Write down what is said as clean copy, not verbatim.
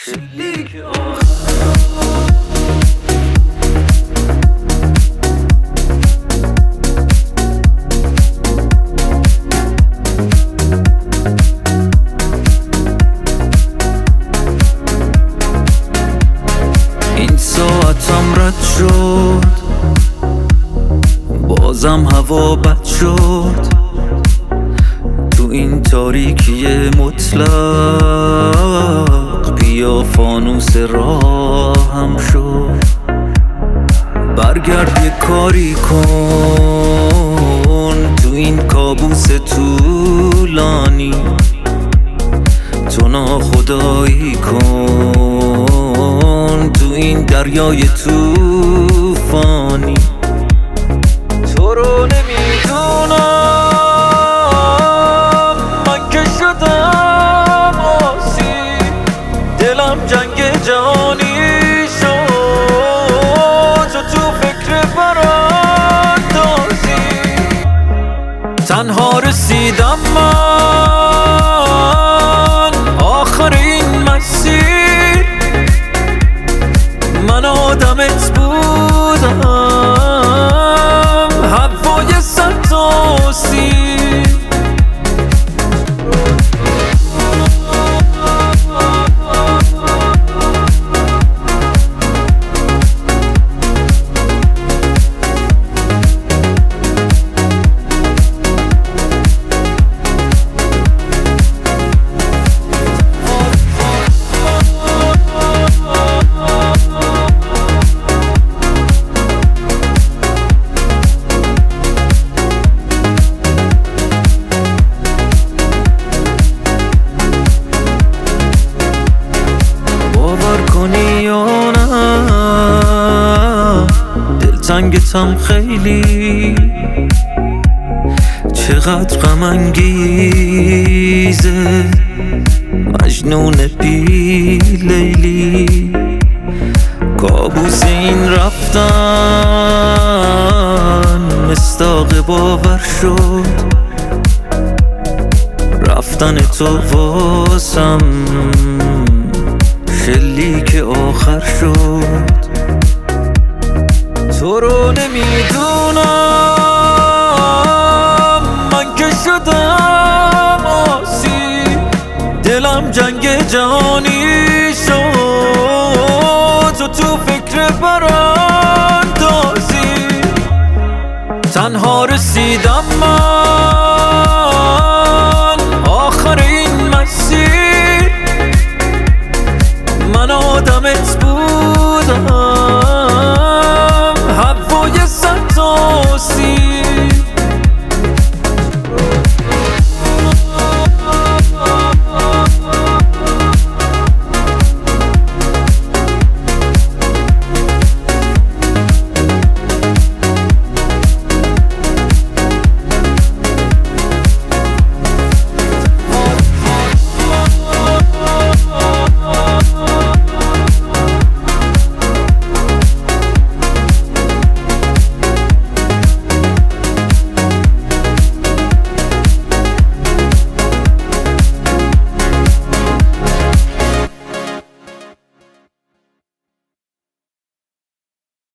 شلیک این ساعتم رد شد، بازم هوا بد شد. تو این تاریکی مطلق بیا فانوس راهم شد. برگرد یه کاری کن تو این کابوس طولانی، تو ناخدایی کن تو این دریای طوفانی. تو رو نمیدونم من که شدم آسی، دلم جنگ جهانی شد، تو فکر براندازی. تنها رسیدم من آخر این مسیر، من آدمت بودم هوای سرتاسیر. دلتنگتم خیلی، چقدر غم انگیزه، مجنون بی لیلی. کابوس این رفتن مصداق باور شد، رفتن تو واسم شلیک آخر شد. تو رو نمیدونم من که شدم آسی، دلم جنگ جهانی شد، تو فکر براندازی. تنها رسیدم